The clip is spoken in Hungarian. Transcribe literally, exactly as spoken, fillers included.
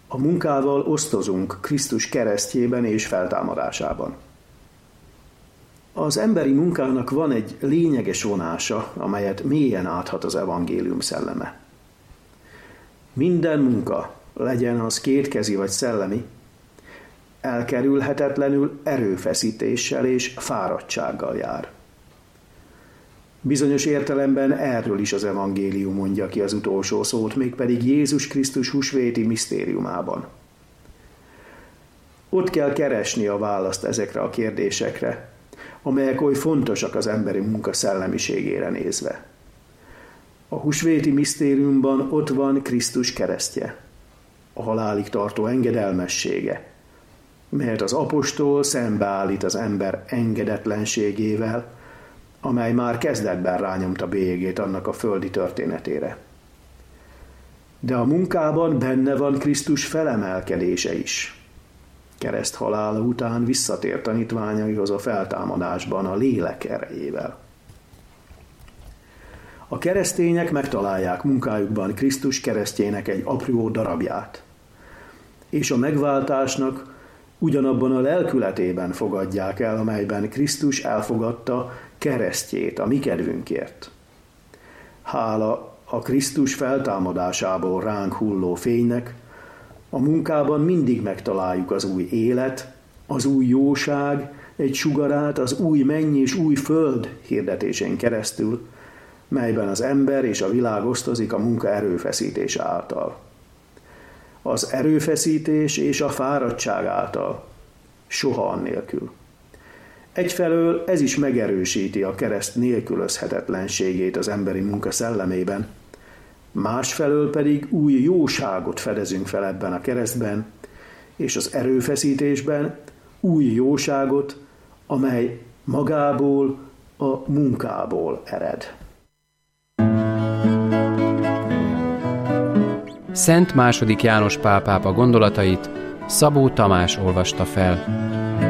A munkával osztozunk Krisztus keresztjében és feltámadásában. Az emberi munkának van egy lényeges vonása, amelyet mélyen áthat az evangélium szelleme. Minden munka, legyen az kétkezi vagy szellemi, elkerülhetetlenül erőfeszítéssel és fáradtsággal jár. Bizonyos értelemben erről is az evangélium mondja ki az utolsó szót, mégpedig Jézus Krisztus húsvéti misztériumában. Ott kell keresni a választ ezekre a kérdésekre, amelyek oly fontosak az emberi munka szellemiségére nézve. A húsvéti misztériumban ott van Krisztus keresztje, a halálig tartó engedelmessége, melyet az apostol szembeállít az ember engedetlenségével, amely már kezdetben rányomta bélyegét annak a földi történetére. De a munkában benne van Krisztus felemelkedése is. Kereszt halála után visszatért tanítványaihoz a feltámadásban a lélek erejével. A keresztények megtalálják munkájukban Krisztus keresztjének egy apró darabját, és a megváltásnak ugyanabban a lelkületében fogadják el, amelyben Krisztus elfogadta keresztjét a mi kedvünkért. Hála a Krisztus feltámadásából ránk hulló fénynek, a munkában mindig megtaláljuk az új élet, az új jóság, egy sugarát az új menny és új föld hirdetésén keresztül, melyben az ember és a világ osztozik a munka erőfeszítése által. Az erőfeszítés és a fáradtság által, soha annélkül. Egyfelől ez is megerősíti a kereszt nélkülözhetetlenségét az emberi munka szellemében, másfelől pedig új jóságot fedezünk fel ebben a keresztben, és az erőfeszítésben új jóságot, amely magából, a munkából ered. Szent második János Pál pápa gondolatait Szabó Tamás olvasta fel.